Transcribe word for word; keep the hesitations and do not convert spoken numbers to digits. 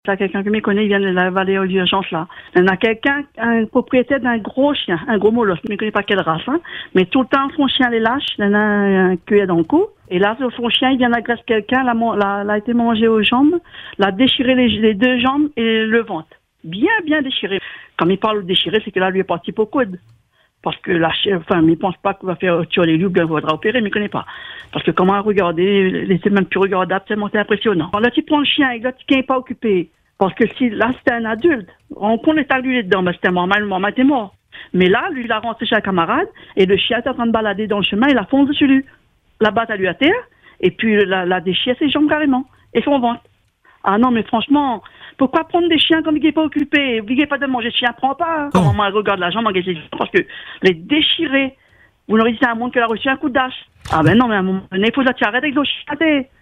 T'as quelqu'un qui me connaît, il vient de la vallée aux urgences là. Il y en a quelqu'un, un propriétaire d'un gros chien, un gros molosse, je ne connais pas quelle race, hein, mais tout le temps son chien les lâche, il y en a un cueillet dans le cou, et là son chien il vient d'agresser quelqu'un, l'a, l'a, l'a été mangé aux jambes, l'a déchiré les, les deux jambes et le ventre. Bien, bien déchiré. Quand il parle de déchiré, c'est que là lui est parti pour coude. Parce que la chef, enfin, il pense pas qu'il va faire tuer les loups, bien, il faudra opérer, mais il connaît pas. Parce que comment regarder, c'est même plus regardable, tellement c'est impressionnant. Alors là, tu prends le chien, et là, tu n'es pas occupé. Parce que si, là, c'était un adulte, on prend les taglus dedans, ben, c'était normal, maman était mort. Mais là, lui, il a rentré chez un camarade, et le chien était en train de balader dans le chemin, il a foncé dessus lui. La batte à lui à terre, et puis, la, la déchire ses jambes carrément. Et son ventre. Ah non, mais franchement, pourquoi prendre des chiens quand il n'est pas occupé? Il n'est pas de manger de chien, prends pas. Oh. Comment moi, elle regarde la jambe, parce que les déchirer, vous n'aurez dit à un monde qu'elle a reçu un coup d'âge. Ah ben non, mais à un moment donné, il faut que tu arrêtes avec nos chiens.